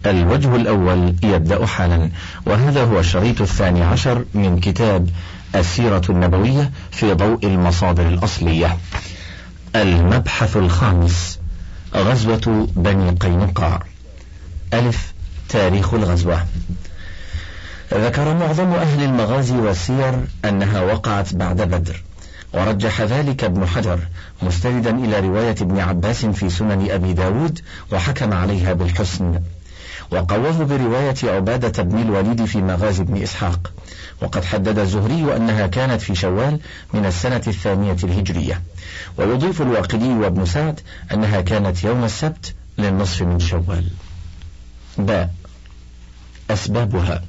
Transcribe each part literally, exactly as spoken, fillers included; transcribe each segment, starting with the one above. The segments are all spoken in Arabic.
الوجه الأول يبدأ حالا، وهذا هو الشريط الثاني عشر من كتاب السيرة النبوية في ضوء المصادر الأصلية. المبحث الخامس: غزوة بني قينقاع. ألف: تاريخ الغزوة. ذكر معظم أهل المغازي والسير أنها وقعت بعد بدر، ورجح ذلك ابن حجر مستندا إلى رواية ابن عباس في سنن أبي داود، وحكم عليها بالحسن، وقواه برواية عبادة بن الوليد في مغازي بن إسحاق. وقد حدد الزهري أنها كانت في شوال من السنة الثانية الهجرية، ويضيف الواقدي وابن سعد أنها كانت يوم السبت للنصف من شوال. باء: أسبابها.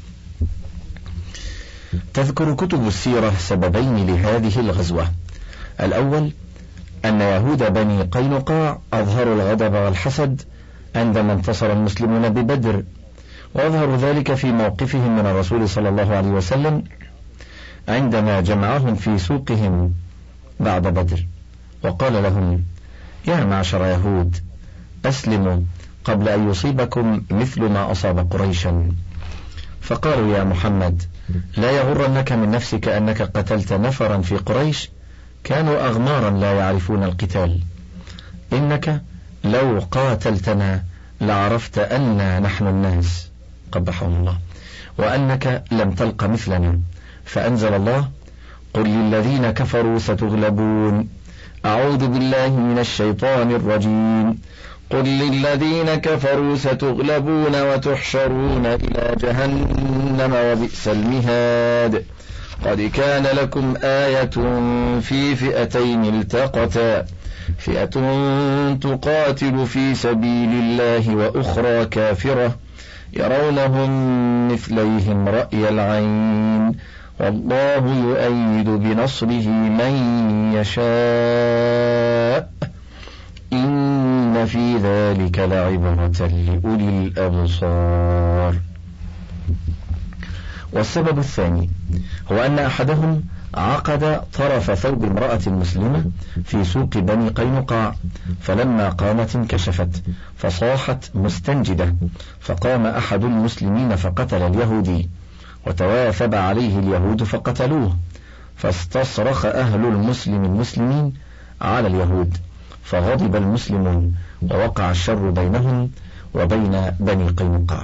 تذكر كتب السيرة سببين لهذه الغزوة: الأول أن يهود بني قينقاع أظهروا الغضب والحسد عندما انتصر المسلمون ببدر، وأظهروا ذلك في موقفهم من الرسول صلى الله عليه وسلم عندما جمعهم في سوقهم بعد بدر، وقال لهم: يا معشر يهود، أسلموا قبل أن يصيبكم مثل ما أصاب قريشا. فقالوا: يا محمد، لا يغرنك من نفسك أنك قتلت نفرا في قريش كانوا أغمارا لا يعرفون القتال، إنك لو قاتلتنا لعرفت أننا نحن الناس، قبحهم الله، وأنك لم تلق مثلنا. فأنزل الله: قل للذين كفروا ستغلبون. أعوذ بالله من الشيطان الرجيم. قل للذين كفروا ستغلبون وتحشرون إلى جهنم وبئس المهاد. قد كان لكم آية في فئتين التقتا، فئة تقاتل في سبيل الله وأخرى كافرة يرونهم مثليهم رأي العين، والله يؤيد بنصره من يشاء، إن في ذلك لعبرة لأولي الأبصار. والسبب الثاني هو أن أحدهم عقد طرف ثوب امرأة مسلمة في سوق بني قينقاع، فلما قامت انكشفت فصاحت مستنجدة، فقام أحد المسلمين فقتل اليهودي، وتواثب عليه اليهود فقتلوه، فاستصرخ أهل المسلم المسلمين على اليهود، فغضب المسلمون، ووقع الشر بينهم وبين بني قينقاع.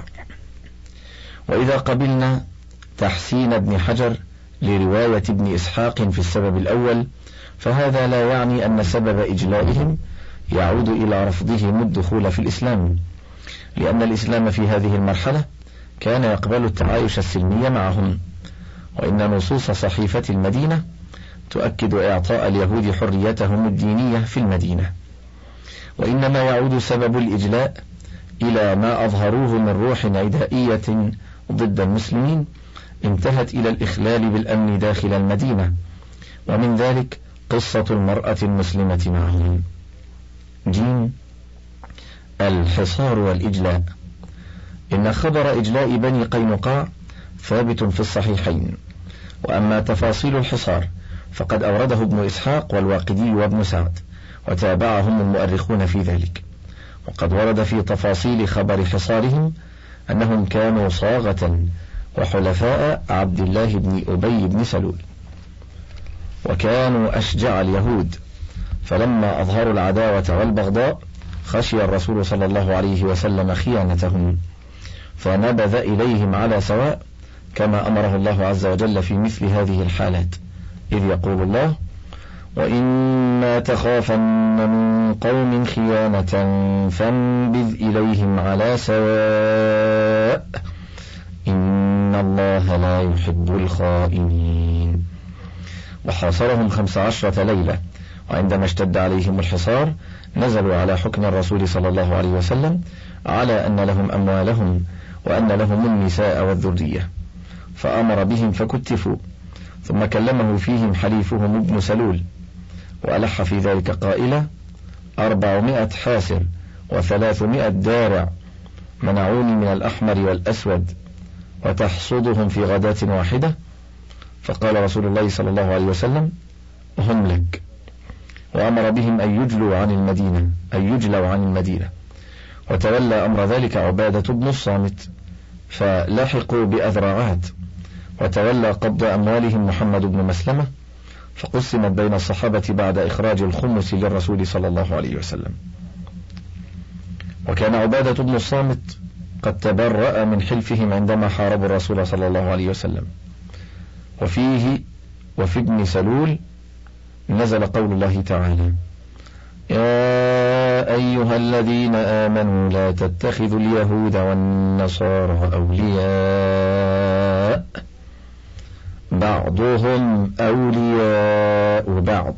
وإذا قبلنا تحسين ابن حجر لرواية ابن إسحاق في السبب الأول، فهذا لا يعني أن سبب إجلائهم يعود إلى رفضهم الدخول في الإسلام، لأن الإسلام في هذه المرحلة كان يقبل التعايش السلمي معهم، وإن نصوص صحيفة المدينة تؤكد إعطاء اليهود حريتهم الدينية في المدينة. وإنما يعود سبب الإجلاء إلى ما أظهروه من روح عدائية ضد المسلمين انتهت إلى الإخلال بالأمن داخل المدينة، ومن ذلك قصة المرأة المسلمة معهم. جيم: الحصار والإجلاء. إن خبر إجلاء بني قينقاع ثابت في الصحيحين، وأما تفاصيل الحصار فقد أورده ابن إسحاق والواقدي وابن سعد، وتابعهم المؤرخون في ذلك. وقد ورد في تفاصيل خبر حصارهم أنهم كانوا صاغة وحلفاء عبد الله بن أبي بن سلول، وكانوا أشجع اليهود، فلما أظهروا العداوة والبغضاء خشي الرسول صلى الله عليه وسلم خيانتهم، فنبذ إليهم على سواء، كما أمره الله عز وجل في مثل هذه الحالات، إذ يقول الله: وإما تخافن من قوم خيانة فانبذ إليهم على سواء، إن الله لا يحب الخائنين. وحاصرهم خمس عشرة ليلة، وعندما اشتد عليهم الحصار نزلوا على حكم الرسول صلى الله عليه وسلم على أن لهم أموالهم وأن لهم النساء والذرية، فأمر بهم فكتفوا، ثم كلمه فيهم حليفهم ابن سلول، وألح في ذلك قائلا: أربعمائة حاسر وثلاثمائة دارع منعوني من الأحمر والأسود، وتحصدهم في غداة واحدة. فقال رسول الله صلى الله عليه وسلم: هم لك. وأمر بهم أن يجلوا عن المدينة أن يجلوا عن المدينة وتولى أمر ذلك عبادة بن الصامت، فلاحقوا بأذرعات. وتولى قبض أموالهم محمد بن مسلمة، فقسمت بين الصحابة بعد إخراج الخمس للرسول صلى الله عليه وسلم. وكان عبادة بن الصامت قد تبرأ من حلفهم عندما حاربوا الرسول صلى الله عليه وسلم. وفيه وفي ابن سلول نزل قول الله تعالى: يا أيها الذين آمنوا لا تتخذوا اليهود والنصارى أولياء بعضهم أولياء بعض.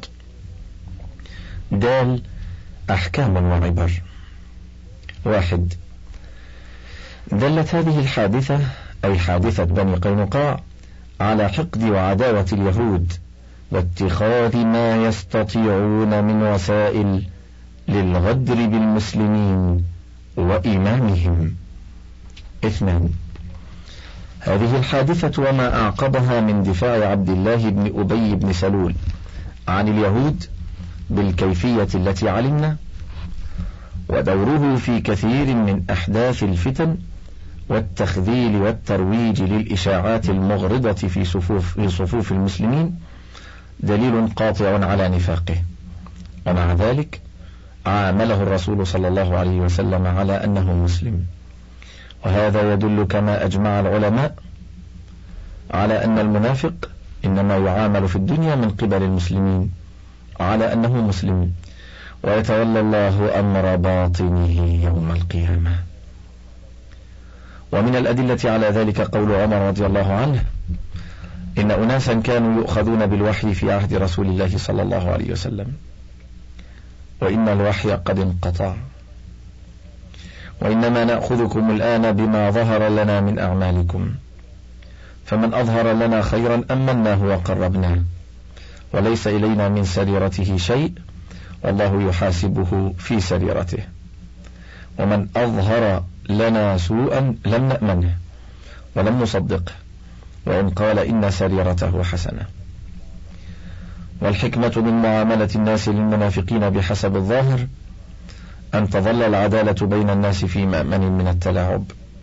دال أحكام وعبر. واحد، دلت هذه الحادثة أي حادثة بني قينقاع على حقد وعداوة اليهود واتخاذ ما يستطيعون من وسائل للغدر بالمسلمين وإيمانهم. اثنان، هذه الحادثة وما أعقبها من دفاع عبد الله بن أبي بن سلول عن اليهود بالكيفية التي علمنا، ودوره في كثير من أحداث الفتن والتخذيل والترويج للإشاعات المغرضة في صفوف, في صفوف المسلمين، دليل قاطع على نفاقه. ومع ذلك عامله الرسول صلى الله عليه وسلم على أنه مسلم. وهذا يدل كما أجمع العلماء على أن المنافق إنما يعامل في الدنيا من قبل المسلمين على أنه مسلم، ويتولى الله أمر باطنه يوم القيامة. ومن الأدلة على ذلك قول عمر رضي الله عنه: إن أناسا كانوا يؤخذون بالوحي في عهد رسول الله صلى الله عليه وسلم، وإن الوحي قد انقطع، وإنما نأخذكم الآن بما ظهر لنا من أعمالكم، فمن أظهر لنا خيرا أمناه وقربناه، وليس إلينا من سريرته شيء، والله يحاسبه في سريرته، ومن أظهر لنا سوءا لم نأمنه ولم نصدقه، وإن قال إن سريرته حسنة. والحكمة من معاملة الناس للمنافقين بحسب الظاهر أن تظل العدالة بين الناس في مأمن من التلاعب،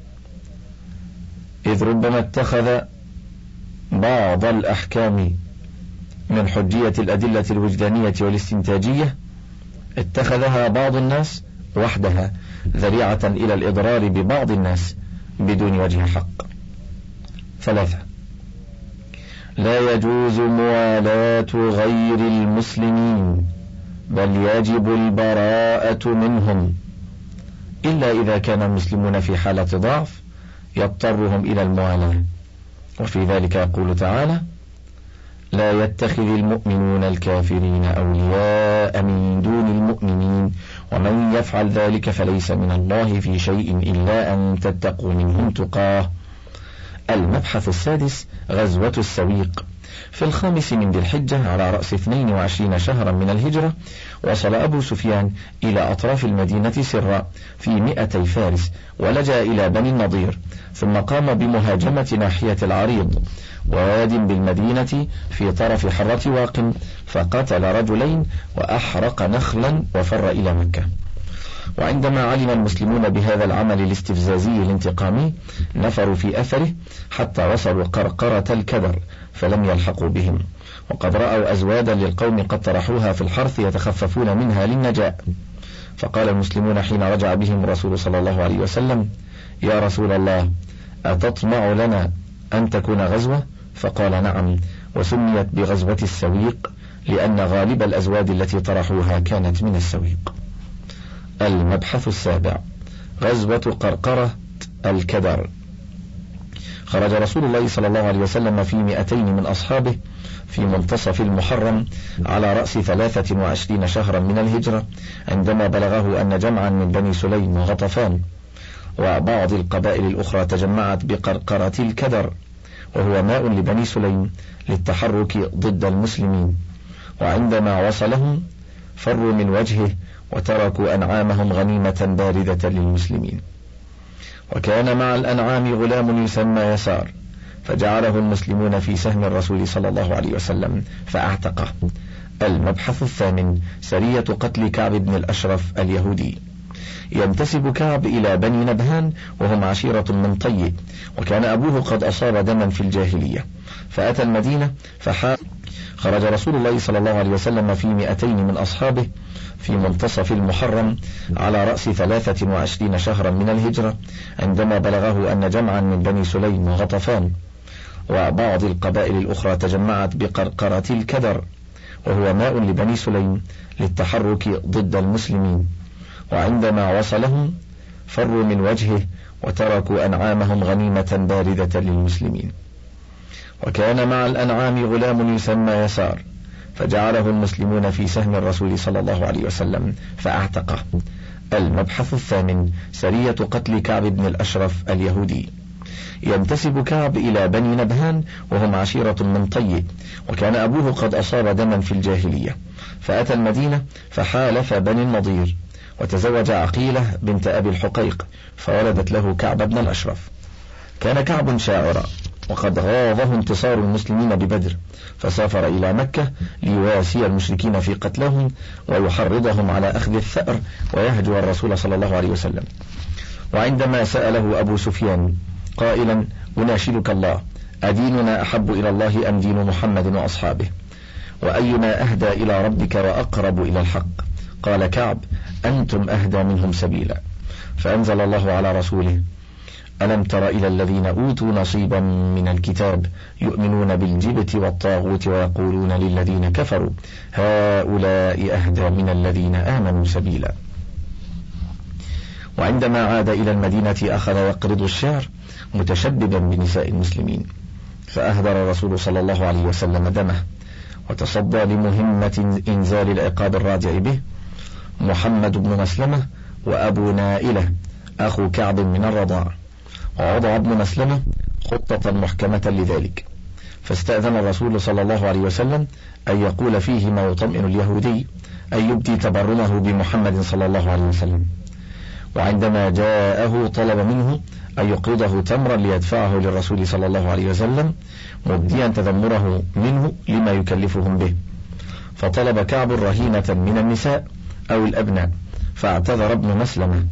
إذ ربما اتخذ بعض الأحكام من حجية الأدلة الوجدانية والاستنتاجية اتخذها بعض الناس وحدها ذريعة إلى الإضرار ببعض الناس بدون وجه حق. ثلاثة، لا يجوز موالاة غير المسلمين، بل يجب البراءة منهم، إلا إذا كان المسلمون في حالة ضعف يضطرهم إلى الموالاة. وفي ذلك يقول تعالى: لا يتخذ المؤمنون الكافرين أولياء من دون المؤمنين ومن يفعل ذلك فليس من الله في شيء إلا أن تتقوا منهم تقاه. المبحث السادس: غزوة السويق. في الخامس من ذي الحجة على رأس اثنين وعشرين شهرا من الهجرة، وصل أبو سفيان إلى أطراف المدينة سرا في مئتي فارس، ولجأ إلى بني النضير، ثم قام بمهاجمة ناحية العريض، واد بالمدينة في طرف حرة واق، فقتل رجلين وأحرق نخلا وفر إلى مكة. وعندما علم المسلمون بهذا العمل الاستفزازي الانتقامي نفروا في أثره حتى وصلوا قرقرة الكدر فلم يلحقوا بهم، وقد رأوا أزوادا للقوم قد طرحوها في الحرث يتخففون منها للنجاة. فقال المسلمون حين رجع بهم الرسول صلى الله عليه وسلم: يا رسول الله، أتطمع لنا أن تكون غزوة؟ فقال: نعم، وسميت بغزوة السويق لأن غالب الأزواد التي طرحوها كانت من السويق. المبحث السابع: غزوة قرقرة الكدر. خرج رسول الله صلى الله عليه وسلم في مئتين من أصحابه في منتصف المحرم على رأس ثلاثة وعشرين شهرا من الهجرة، عندما بلغه أن جمعا من بني سليم وغطفان وبعض القبائل الأخرى تجمعت بقرقرة الكدر، وهو ماء لبني سليم للتحرك ضد المسلمين. وعندما وصلهم فروا من وجهه وتركوا أنعامهم غنيمة باردة للمسلمين. وكان مع الأنعام غلام يسمى يسار، فجعله المسلمون في سهم الرسول صلى الله عليه وسلم فأعتقه. المبحث الثامن: سرية قتل كعب بن الأشرف اليهودي. ينتسب كعب إلى بني نبهان وهم عشيرة من طي، وكان أبوه قد أصاب دما في الجاهلية فأتى المدينة فحال. خرج رسول الله صلى الله عليه وسلم في مئتين من أصحابه في منتصف المحرم على رأس ثلاثة وعشرين شهرا من الهجرة، عندما بلغه أن جمعا من بني سليم وغطفان وبعض القبائل الأخرى تجمعت بقرقرة الكدر، وهو ماء لبني سليم للتحرك ضد المسلمين. وعندما وصلهم فروا من وجهه وتركوا أنعامهم غنيمة باردة للمسلمين. وكان مع الأنعام غلام يسمى يسار، فجعله المسلمون في سهم الرسول صلى الله عليه وسلم فأعتقه. المبحث الثامن: سرية قتل كعب بن الأشرف اليهودي. ينتسب كعب إلى بني نبهان وهم عشيرة من طي، وكان أبوه قد أصاب دما في الجاهلية فأتى المدينة فحالف بني النضير، وتزوج عقيلة بنت أبي الحقيق فولدت له كعب بن الأشرف. كان كعب شاعرا، وقد غاضه انتصار المسلمين ببدر، فسافر إلى مكة ليواسي المشركين في قتلهم ويحرضهم على أخذ الثأر ويهجو الرسول صلى الله عليه وسلم. وعندما سأله أبو سفيان قائلا: أناشدك الله، أديننا أحب إلى الله أم دين محمد وأصحابه؟ وأينا أهدى إلى ربك وأقرب إلى الحق؟ قال كعب: أنتم أهدى منهم سبيلا. فأنزل الله على رسوله: ألم تر إلى الذين أوتوا نصيبا من الكتاب يؤمنون بالجبت والطاغوت ويقولون للذين كفروا هؤلاء أهدى من الذين آمنوا سبيلا. وعندما عاد إلى المدينة أخذ يقرض الشعر متشببا بنساء المسلمين، فأهدر الرسول صلى الله عليه وسلم دمه، وتصدى لمهمة إنزال العقاب الراجع به محمد بن مسلمة وأبو نائلة أخو كعب من الرضاع. ووضع ابن مسلمة خطة محكمة لذلك، فاستأذن الرسول صلى الله عليه وسلم أن يقول فيه ما يطمئن اليهودي، أن يبدي تبرمه بمحمد صلى الله عليه وسلم. وعندما جاءه طلب منه أن يقرضه تمرا ليدفعه للرسول صلى الله عليه وسلم، مبديا تذمره منه لما يكلفهم به. فطلب كعب رهينة من النساء أو الأبناء، فاعتذر ابن مسلمة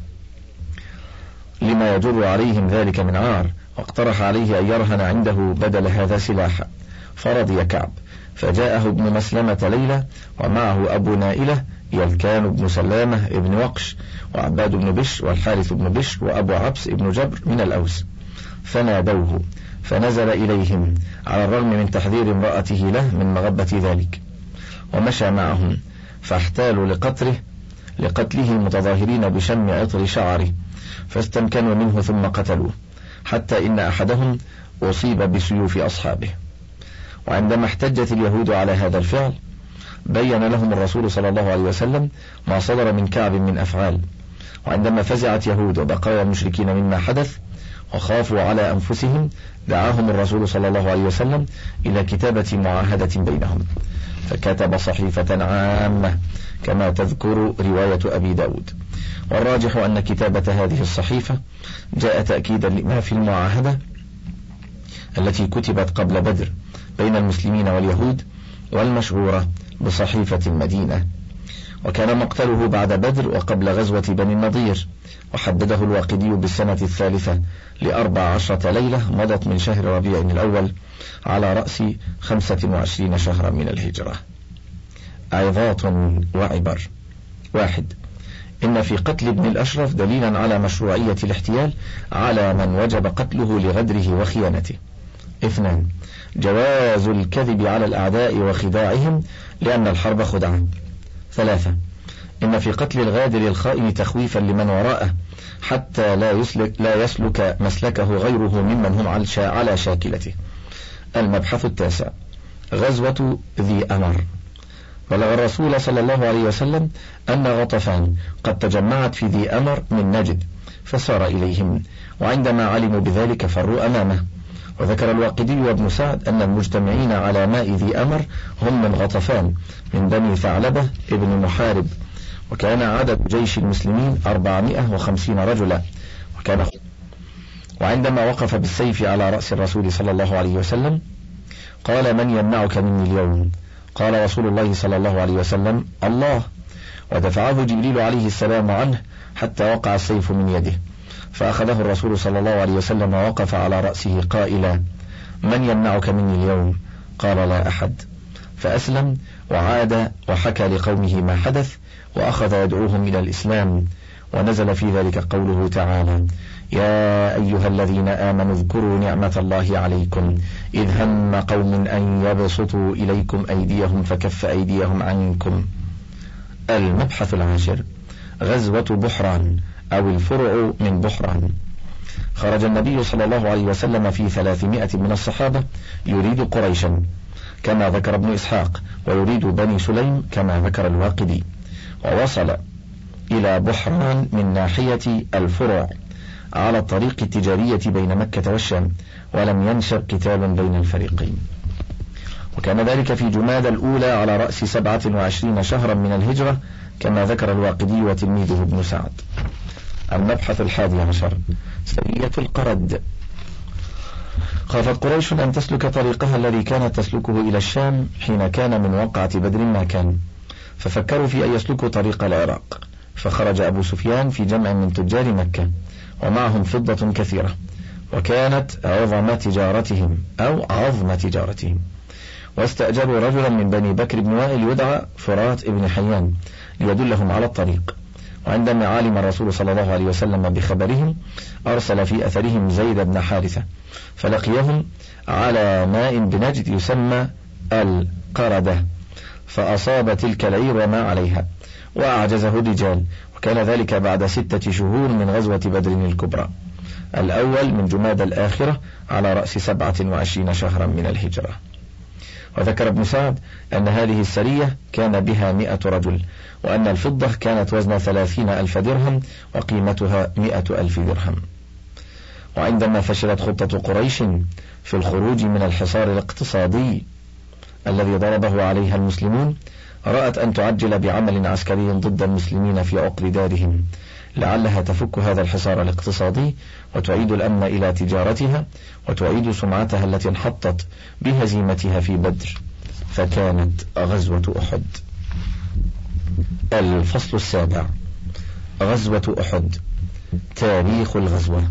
لما يجر عليهم ذلك من عار، واقترح عليه أن يرهن عنده بدل هذا سلاحا، فرضي كعب. فجاءه ابن مسلمة ليلة ومعه أبو نائلة يلكان بن سلامة ابن وقش وعباد بن بش والحارث بن بش وأبو عبس ابن جبر من الأوس، فنادوه فنزل إليهم على الرغم من تحذير امرأته له من مغبة ذلك، ومشى معهم فاحتالوا لقتله لقتله المتظاهرين بشم عطر شعره، فاستمكنوا منه ثم قتلوه، حتى إن أحدهم أصيب بسيوف أصحابه. وعندما احتجت اليهود على هذا الفعل بين لهم الرسول صلى الله عليه وسلم ما صدر من كعب من أفعال. وعندما فزعت يهود وبقايا المشركين مما حدث وخافوا على أنفسهم دعاهم الرسول صلى الله عليه وسلم إلى كتابة معاهدة بينهم، فكتب صحيفة عامة كما تذكر رواية أبي داود. والراجح أن كتابة هذه الصحيفة جاء تأكيدا لما في المعاهدة التي كتبت قبل بدر بين المسلمين واليهود، والمشهورة بصحيفة المدينة. وكان مقتله بعد بدر وقبل غزوة بني النضير، وحدده الواقدي بالسنة الثالثة لأربع عشرة ليلة مضت من شهر ربيع الأول على رأس خمسة وعشرين شهرا من الهجرة. عظات وعبر. واحد: إن في قتل ابن الأشرف دليلا على مشروعية الاحتيال على من وجب قتله لغدره وخيانته. اثنان: جواز الكذب على الأعداء وخداعهم لأن الحرب خدعة. ثلاثة: إن في قتل الغادر الخائن تخويفا لمن وراءه حتى لا يسلك, لا يسلك مسلكه غيره ممن هم على شاكلته. المبحث التاسع: غزوة ذي أمر. بلغ الرسول صلى الله عليه وسلم أن غطفان قد تجمعت في ذي أمر من نجد، فسار إليهم، وعندما علموا بذلك فروا أمامه. وذكر الواقدي وابن سعد أن المجتمعين على ماء ذي أمر هم من غطفان من بني ثعلبة ابن محارب، وكان عدد جيش المسلمين أربعمائة وخمسين رجلا. وكان وعندما وقف بالسيف على رأس الرسول صلى الله عليه وسلم قال: من يمنعك مني اليوم؟ قال رسول الله صلى الله عليه وسلم: الله. ودفعه جبريل عليه السلام عنه حتى وقع السيف من يده، فأخذه الرسول صلى الله عليه وسلم ووقف على رأسه قائلا: من يمنعك مني اليوم؟ قال: لا أحد. فأسلم وعاد وحكى لقومه ما حدث، وأخذ يدعوهم إلى الإسلام. ونزل في ذلك قوله تعالى: يا أيها الذين آمنوا اذكروا نعمة الله عليكم إذ هم قوم أن يبسطوا إليكم أيديهم فكف أيديهم عنكم. المبحث العاشر: غزوة بحران أو الفرع من بحران. خرج النبي صلى الله عليه وسلم في ثلاثمائة من الصحابة يريد قريشا كما ذكر ابن إسحاق، ويريد بني سليم كما ذكر الواقدي، ووصل إلى بحران من ناحية الفرع على الطريق التجارية بين مكة والشام، ولم ينشب قتال بين الفريقين. وكان ذلك في جماد الأولى على رأس سبعة وعشرين شهرا من الهجرة كما ذكر الواقدي وتلميذه ابن سعد. المبحث الحادي عشر: سرية القرد. خافت قريش أن تسلك طريقها الذي كانت تسلكه إلى الشام حين كان من وقعة بدر ما كان، ففكروا في أن يسلكوا طريق العراق، فخرج أبو سفيان في جمع من تجار مكة ومعهم فضة كثيرة، وكانت عظم تجارتهم أو عظم تجارتهم، واستأجروا رجلا من بني بكر بن وائل يدعى فرات ابن حيان ليدلهم على الطريق. وعندما علم الرسول صلى الله عليه وسلم بخبرهم أرسل في أثرهم زيد بن حارثة، فلقيهم على ماء بنجد يسمى القردة، فأصاب تلك العير وما عليها وأعجزه الرجال، وكان ذلك بعد ستة شهور من غزوة بدر الكبرى الأول من جماد الآخرة على رأس سبعة وعشرين شهرا من الهجرة. وذكر ابن سعد أن هذه السرية كان بها مئة رجل، وأن الفضة كانت وزن ثلاثين ألف درهم وقيمتها مئة ألف درهم. وعندما فشلت خطة قريش في الخروج من الحصار الاقتصادي الذي ضربه عليها المسلمون، رأت أن تعجل بعمل عسكري ضد المسلمين في عقر دارهم لعلها تفك هذا الحصار الاقتصادي وتعيد الأمن إلى تجارتها وتعيد سمعتها التي انحطت بهزيمتها في بدر، فكانت غزوة أحد. الفصل السابع: غزوة أحد. تاريخ الغزوة.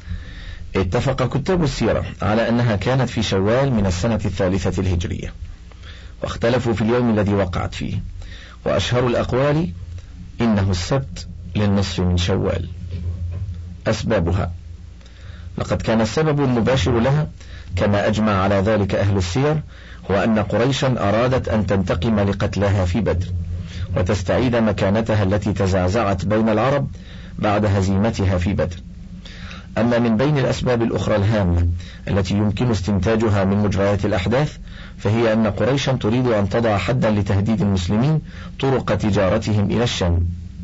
اتفق كتاب السيرة على أنها كانت في شوال من السنة الثالثة الهجرية، واختلفوا في اليوم الذي وقعت فيه، وأشهر الأقوال إنه السبت للنصف من شوال. أسبابها: لقد كان السبب المباشر لها كما أجمع على ذلك أهل السير هو أن قريشا أرادت أن تنتقم لقتلاها في بدر وتستعيد مكانتها التي تزعزعت بين العرب بعد هزيمتها في بدر. أما من بين الأسباب الأخرى الهامة التي يمكن استنتاجها من مجريات الأحداث، فهي أن قريشا تريد أن تضع حدا لتهديد المسلمين طرق تجارتهم إلى الشام،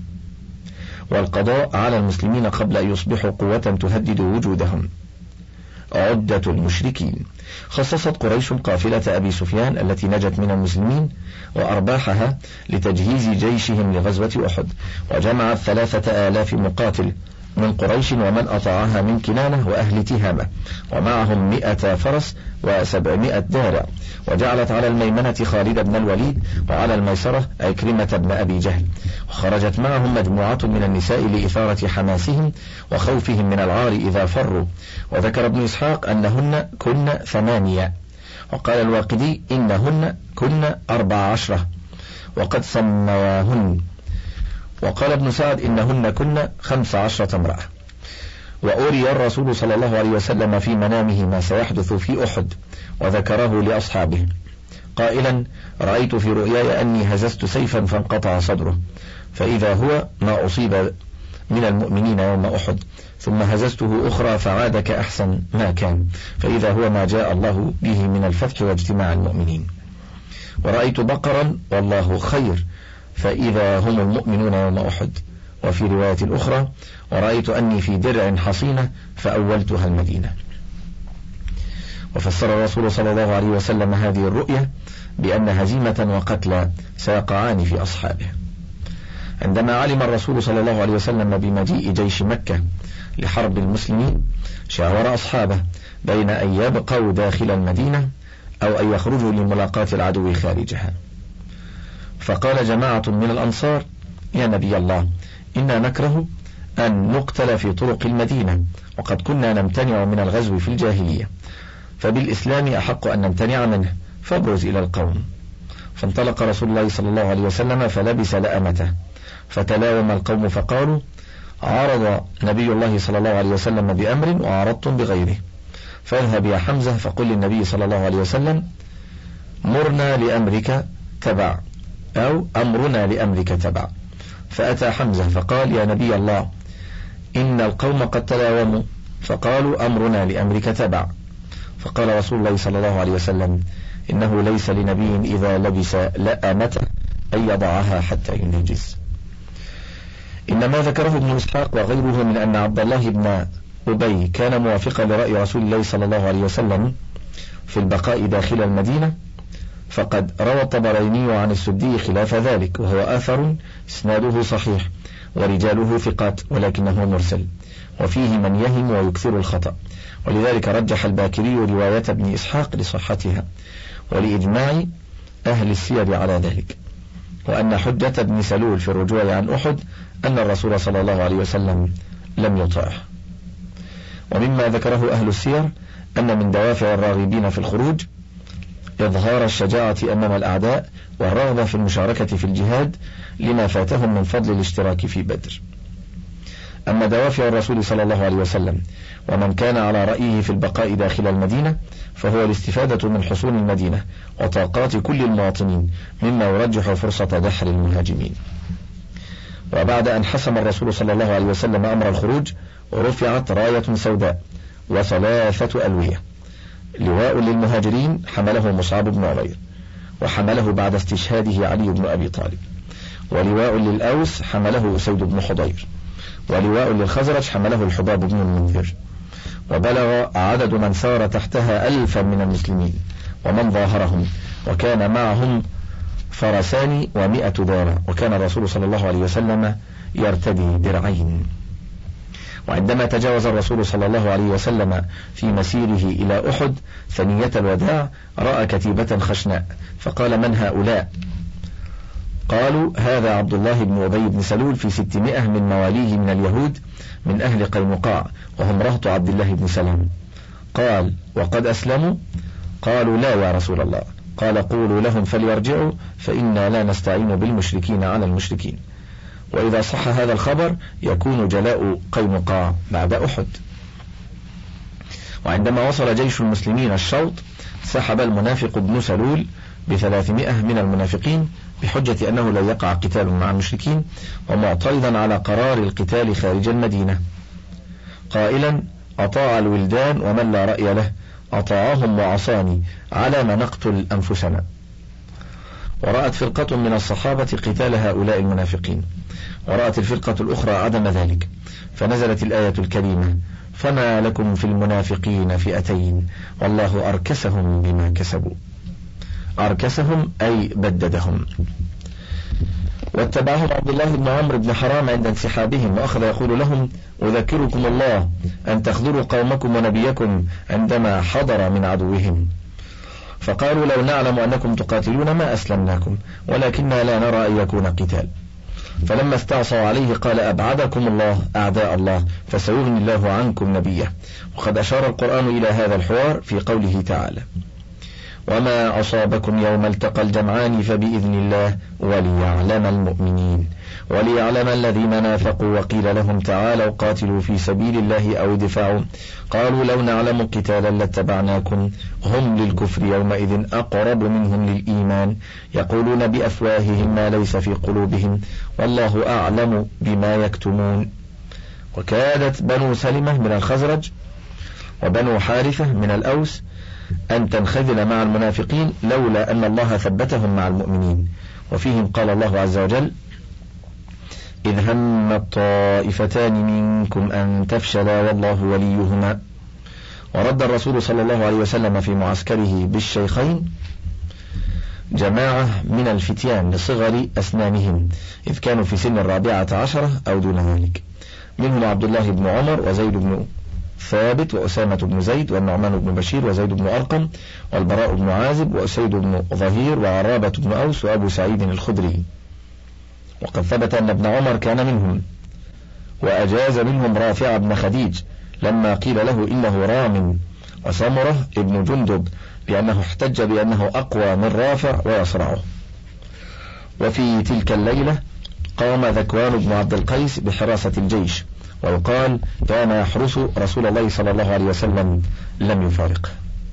والقضاء على المسلمين قبل أن يصبحوا قوة تهدد وجودهم. عدة المشركين. خصصت قريش قافلة أبي سفيان التي نجت من المسلمين وأرباحها لتجهيز جيشهم لغزوة أحد، وجمعت ثلاثة آلاف مقاتل من قريش ومن أطاعها من كنانة وأهل تهامة، ومعهم مئة فرس وسبعمائة دارع، وجعلت على الميمنة خالد بن الوليد وعلى الميسرة عكرمة بن أبي جهل، وخرجت معهم مجموعة من النساء لإثارة حماسهم وخوفهم من العار إذا فروا. وذكر ابن إسحاق أنهن كن ثمانية، وقال الواقدي إنهن كن أربع عشرة وقد سمواهن، وقال ابن سعد إنهن كن خمس عشرة امرأة. وأوري الرسول صلى الله عليه وسلم في منامه ما سيحدث في أحد وذكره لأصحابه قائلا: رأيت في رؤياي أني هززت سيفا فانقطع صدره، فإذا هو ما أصيب من المؤمنين يوم أحد، ثم هززته أخرى فعاد كأحسن ما كان، فإذا هو ما جاء الله به من الفتح واجتماع المؤمنين. ورأيت بقرا والله خير، فإذا هم المؤمنون يوم أحد. وفي رواية الأخرى: ورأيت أني في درع حصينة فأولتها المدينة. وفسر الرسول صلى الله عليه وسلم هذه الرؤية بأن هزيمة وقتلى سيقعان في أصحابه. عندما علم الرسول صلى الله عليه وسلم بمجيء جيش مكة لحرب المسلمين، شاور أصحابه بين أن يبقوا داخل المدينة أو أن يخرجوا لملاقاة العدو خارجها. فقال جماعة من الأنصار: يا نبي الله، إنا نكره أن نقتل في طرق المدينة، وقد كنا نمتنع من الغزو في الجاهلية، فبالإسلام أحق أن نمتنع منه، فابرز إلى القوم. فانطلق رسول الله صلى الله عليه وسلم فلبس لأمته، فتلاوم القوم فقالوا: عرض نبي الله صلى الله عليه وسلم بأمر وعرضتم بغيره، فاذهب يا حمزة فقل للنبي صلى الله عليه وسلم: مرنا لأمرك تبع، أو أمرنا لأمرك تبع. فأتى حمزة فقال: يا نبي الله، إن القوم قد تلاوموا، فقالوا: أمرنا لأمرك تبع. فقال رسول الله صلى الله عليه وسلم: إنه ليس لنبي إذا لبس لأمته أن يضعها حتى ينجز. إنما ذكره ابن إسحاق وغيره من أن عبد الله بن أبي كان موافقا لرأي رسول الله صلى الله عليه وسلم في البقاء داخل المدينة، فقد روى الطبراني عن السدي خلاف ذلك، وهو أثر إسناده صحيح ورجاله ثقات، ولكنه مرسل وفيه من يهم ويكثر الخطأ، ولذلك رجح الباكري رواية ابن إسحاق لصحتها ولإجماع أهل السير على ذلك، وأن حجة ابن سلول في الرجوع عن أحد أن الرسول صلى الله عليه وسلم لم يطعه. ومما ذكره أهل السير أن من دوافع الراغبين في الخروج إظهار الشجاعة أمام الأعداء والرغبة في المشاركة في الجهاد لما فاتهم من فضل الاشتراك في بدر. أما دوافع الرسول صلى الله عليه وسلم ومن كان على رأيه في البقاء داخل المدينة، فهو الاستفادة من حصون المدينة وطاقات كل المواطنين، مما يرجح فرصة دحر المهاجمين. وبعد أن حسم الرسول صلى الله عليه وسلم أمر الخروج، رفعت راية سوداء وثلاثة ألوية: لواء للمهاجرين حمله مصعب بن عمير وحمله بعد استشهاده علي بن أبي طالب، ولواء للأوس حمله أسيد بن حضير، ولواء للخزرج حمله الحباب بن المنذر. وبلغ عدد من سار تحتها ألفا من المسلمين ومن ظاهرهم، وكان معهم فرسان ومئة دارة، وكان الرسول صلى الله عليه وسلم يرتدي درعين. وعندما تجاوز الرسول صلى الله عليه وسلم في مسيره إلى أحد ثنية الوداع رأى كتيبة خشناء، فقال: من هؤلاء؟ قالوا: هذا عبد الله بن أبي بن سلول في ستمائة من مواليه من اليهود من أهل قينقاع، وهم رهط عبد الله بن سلام. قال: وقد أسلموا؟ قالوا: لا يا رسول الله. قال: قولوا لهم فليرجعوا، فإنا لا نستعين بالمشركين على المشركين. وإذا صح هذا الخبر يكون جلاء قينقاع بعد أحد. وعندما وصل جيش المسلمين الشوط، سحب المنافق ابن سلول بثلاثمائة من المنافقين بحجة أنه لا يقع قتال مع المشركين، ومعترضا على قرار القتال خارج المدينة، قائلا: أطاع الولدان ومن لا رأي له أطاعهم وعصاني، على ما نقتل أنفسنا. ورأت فرقة من الصحابة قتال هؤلاء المنافقين، ورأت الفرقة الأخرى عدم ذلك، فنزلت الآية الكريمة: فما لكم في المنافقين فئتين والله أركسهم بما كسبوا. أركسهم أي بددهم. واتبعهم عبد الله بن عمرو بن حرام عند انسحابهم، وأخذ يقول لهم: أذكركم الله أن تخذلوا قومكم ونبيكم عندما حضر من عدوهم. فقالوا: لو نعلم أنكم تقاتلون ما أسلمناكم، ولكننا لا نرى أن يكون قتال. فلما استعصوا عليه قال: أبعدكم الله أعداء الله، فسيغني الله عنكم نبيه. وقد أشار القرآن إلى هذا الحوار في قوله تعالى: وما أصابكم يوم التقى الجمعان فبإذن الله وليعلم المؤمنين وليعلم الذين نافقوا وقيل لهم تعالوا قاتلوا في سبيل الله أو ادفعوا قالوا لو نعلم قتالا لاتبعناكم هم للكفر يومئذ أقرب منهم للإيمان يقولون بأفواههم ما ليس في قلوبهم والله أعلم بما يكتمون. وكادت بنو سلمة من الخزرج وبنو حارثة من الأوس أن تنخذل مع المنافقين لولا أن الله ثبتهم مع المؤمنين. وفيهم قال الله عز وجل: إذ هم الطائفتان منكم أن تفشلا والله وليهما. ورد الرسول صلى الله عليه وسلم في معسكره بالشيخين جماعة من الفتيان لصغر أسنانهم إذ كانوا في سن الرابعة عشرة أو دون ذلك، منهم عبد الله بن عمر وزيد بن ثابت وأسامة بن زيد والنعمان بن بشير وزيد بن أرقم والبراء بن عازب وأسيد بن ظهير وعرابة بن أوس وأبو سعيد الخدري. وقد ثبت أن ابن عمر كان منهم. وأجاز منهم رافع بن خديج لما قيل له إنه رام، وسمرة ابن جندب لأنه احتج بأنه أقوى من رافع ويصرعه. وفي تلك الليلة قام ذكوان بن عبد القيس بحراسة الجيش، ويقال كان يحرس رسول الله صلى الله عليه وسلم لم يفارقه.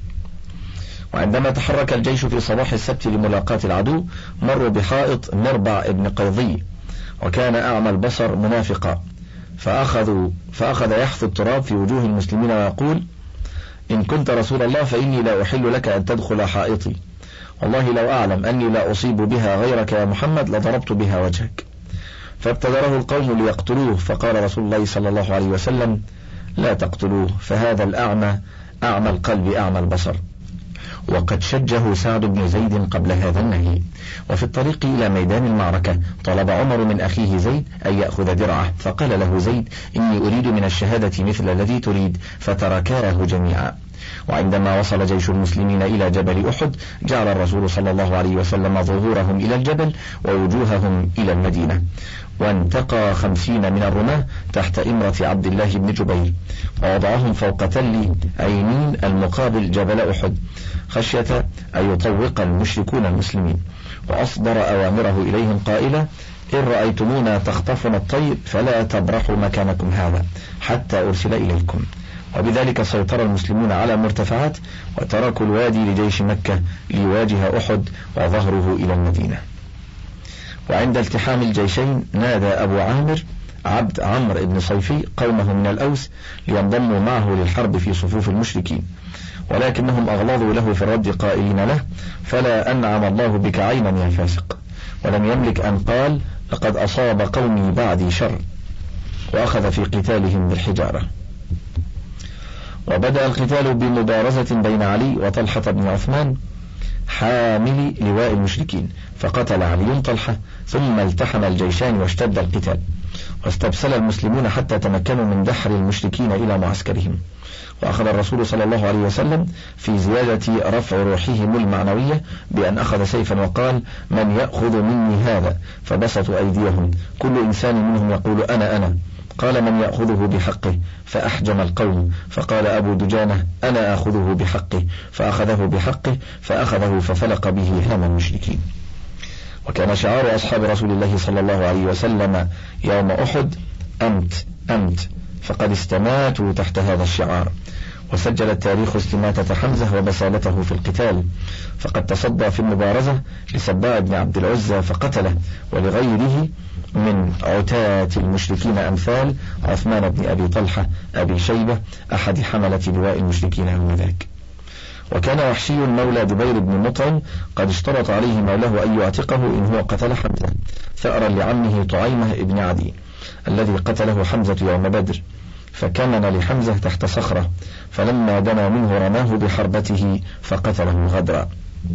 وعندما تحرك الجيش في صباح السبت لملاقاة العدو مروا بحائط مربع ابن قيضي، وكان أعمى البصر منافقا، فأخذوا فأخذ يحث التراب في وجوه المسلمين ويقول: إن كنت رسول الله فإني لا أحل لك أن تدخل حائطي، والله لو أعلم أني لا أصيب بها غيرك يا محمد لضربت بها وجهك. فابتدره القوم ليقتلوه، فقال رسول الله صلى الله عليه وسلم: لا تقتلوه، فهذا الأعمى أعمى القلب أعمى البصر. وقد شجه سعد بن زيد قبل هذا النهي. وفي الطريق إلى ميدان المعركة طلب عمر من أخيه زيد أن يأخذ درعه، فقال له زيد: إني أريد من الشهادة مثل الذي تريد، فتركاه جميعا. وعندما وصل جيش المسلمين إلى جبل أحد جعل الرسول صلى الله عليه وسلم ظهورهم إلى الجبل ووجوههم إلى المدينة، وانتقى خمسين من الرماة تحت إمرة عبد الله بن جبير، ووضعهم فوق تل عينين المقابل جبل أحد خشية أن يطوق المشركون المسلمين. وأصدر أوامره إليهم قائلا: إن رأيتمونا تخطفنا الطير فلا تبرحوا مكانكم هذا حتى أرسل إليكم. وبذلك سيطر المسلمون على المرتفعات وتركوا الوادي لجيش مكة ليواجه أحد وظهره إلى المدينة. وعند التحام الجيشين نادى أبو عامر عبد عمرو بن صيفي قومه من الأوس لينضموا معه للحرب في صفوف المشركين، ولكنهم أغلظوا له في الرد قائلين له: فلا أنعم الله بك عينا يا فاسق. ولم يملك أن قال: لقد أصاب قومي بعدي شر، وأخذ في قتالهم بالحجارة. وبدأ القتال بمبارزة بين علي وطلحة بن عثمان حامل لواء المشركين، فقتل علي طلحة، ثم التحم الجيشان واشتد القتال، واستبسل المسلمون حتى تمكنوا من دحر المشركين إلى معسكرهم. وأخذ الرسول صلى الله عليه وسلم في زيادة رفع روحهم المعنوية بأن أخذ سيفا وقال: من يأخذ مني هذا؟ فبسطوا أيديهم، كل إنسان منهم يقول: أنا أنا. قال: من يأخذه بحقه؟ فأحجم القوم، فقال أبو دجانة: أنا أخذه بحقه، فأخذه بحقه، فأخذه ففلق به هام المشركين. وكان شعار أصحاب رسول الله صلى الله عليه وسلم يوم أحد: أمت أمت، فقد استماتوا تحت هذا الشعار. وسجل التاريخ استماتة حمزة وبسالته في القتال، فقد تصدى في المبارزة لسباع بن عبد العزى فقتله، ولغيره من عتاة المشركين أمثال عثمان بن أبي طلحة أبي شيبة أحد حملة لواء المشركين آنذاك. وكان وحشي مولى جبير بن مطعم قد اشترط عليه مولاه أن يعتقه إن هو قتل حمزة، ثأرا لعمه طعيمة ابن عدي الذي قتله حمزة يوم بدر، فكمن لحمزة تحت صخرة، فلما دنا منه رماه بحربته فقتله غدرا.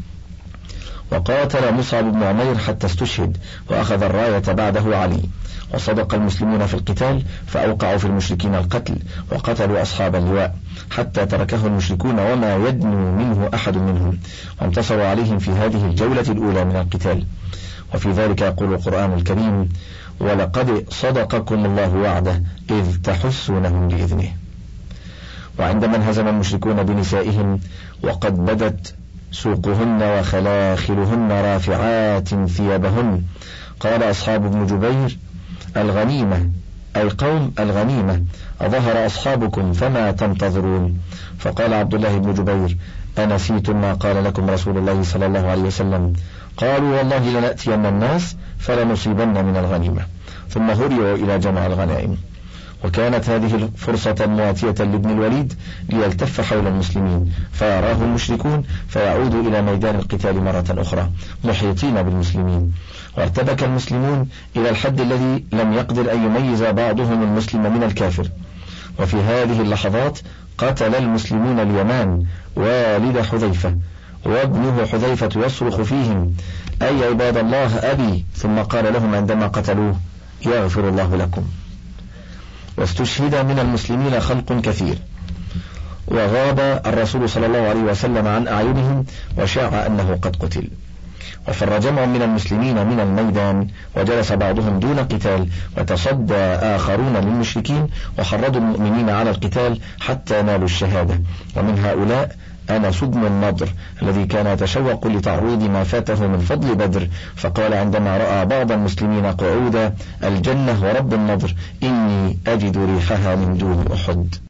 وقاتل مصعب بن عمير حتى استشهد، وأخذ الراية بعده علي. وصدق المسلمون في القتال فأوقعوا في المشركين القتل، وقتلوا أصحاب اللواء حتى تركه المشركون وما يدنو منه أحد منهم، وانتصروا عليهم في هذه الجولة الأولى من القتال. وفي ذلك يقول القرآن الكريم: ولقد صدقكم الله وعده إذ تحسونهم بإذنه. وعندما انهزم المشركون بنسائهم وقد بدت سوقهن وخلاخلهن رافعات ثيابهن، قال أصحاب ابن جبير: الغنيمة، أي قوم الغنيمة، أظهر أصحابكم فما تنتظرون؟ فقال عبد الله بن جبير: أنسيتم ما قال لكم رسول الله صلى الله عليه وسلم؟ قالوا: والله لنأتين الناس فلنصيبن من الغنيمة. ثم هرعوا إلى جمع الغنائم. وكانت هذه الفرصة مواتية لابن الوليد ليلتف حول المسلمين فيراه المشركون فيعودوا إلى ميدان القتال مرة أخرى محيطين بالمسلمين. وارتبك المسلمون إلى الحد الذي لم يقدر أن يميز بعضهم المسلم من الكافر. وفي هذه اللحظات قتل المسلمون اليمان والد حذيفة، وابنه حذيفة يصرخ فيهم: أي عباد الله أبي، ثم قال لهم عندما قتلوه: يغفر الله لكم. واستشهد من المسلمين خلق كثير، وغاب الرسول صلى الله عليه وسلم عن أعينهم وشاع أنه قد قتل. وفر جمع من المسلمين من الميدان، وجلس بعضهم دون قتال، وتصدى آخرون للمشركين وحرضوا المؤمنين على القتال حتى نالوا الشهادة. ومن هؤلاء أنس بن النضر الذي كان يتشوق لتعويض ما فاته من فضل بدر، فقال عندما رأى بعض المسلمين قعودا: الجنة ورب النضر إني أجد ريحها من دون أحد.